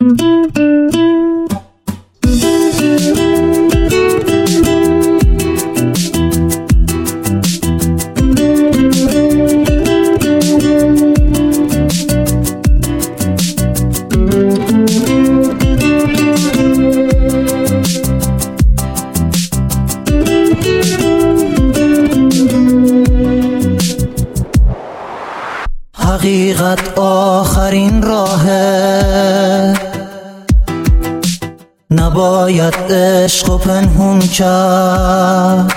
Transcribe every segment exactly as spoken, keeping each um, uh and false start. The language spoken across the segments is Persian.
حقیقت آخرین راهه، نباید عشق و پنهون کرد.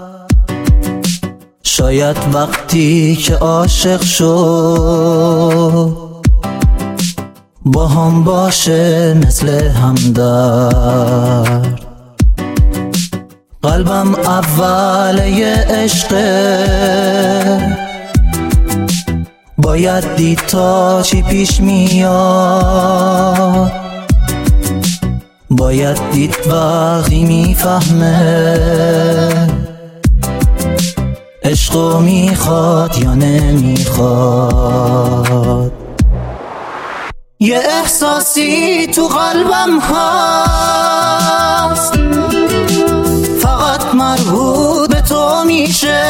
شاید وقتی که عاشق شد با هم باشه مثل همدرد. قلبم اوله عشقه، باید دید تا چی پیش میاد. باید دید وقتی میفهمه عشقو میخواد یا نمیخواد. یه احساسی تو قلبم هست، فقط مربوط به تو میشه.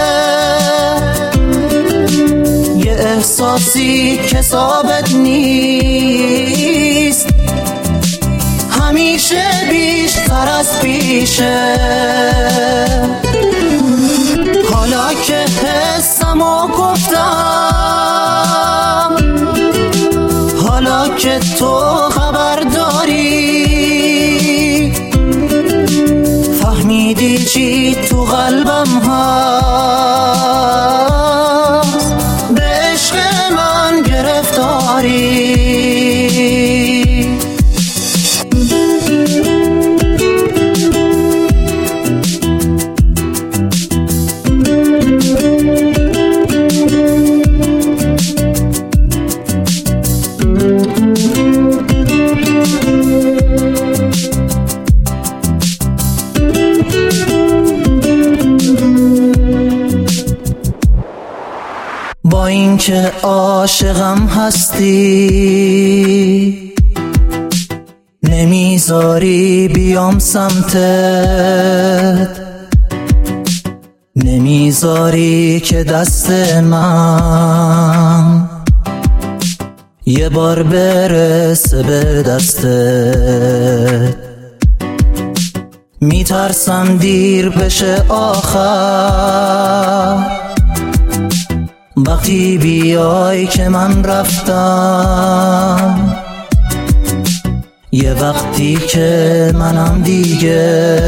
یه احساسی که ثابت نیست، همیشه بیشتر از پیشه. حالا که حسمو گفتم، حالا که تو خبر داری، فهمیدی چی تو قلبم هست. به عشق من گرفتاری. با اینکه عاشقم هستی، نمیذاری بیام سمتت، نمیذاری که دست من یه بار برسه به دستت. میترسم دیر بشه آخر، وقتی بیای که من رفتم. یه وقتی که منم دیگه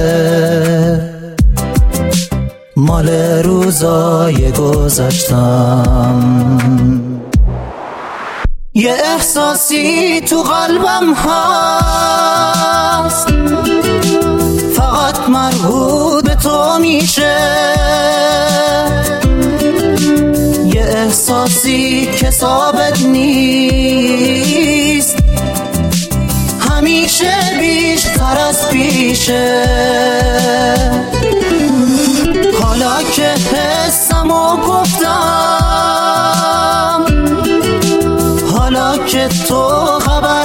مال روزای گذشتم. یه احساسی تو قلبم هست، فقط مربوط به تو میشه. یه احساسی که ثابت نیست، همیشه بیشتر از پیشه. حالا که حسمو گفتم، حالا که تو خبر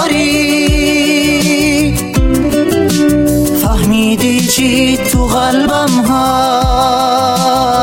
داری، فهمیدی چی تو قلبم هست.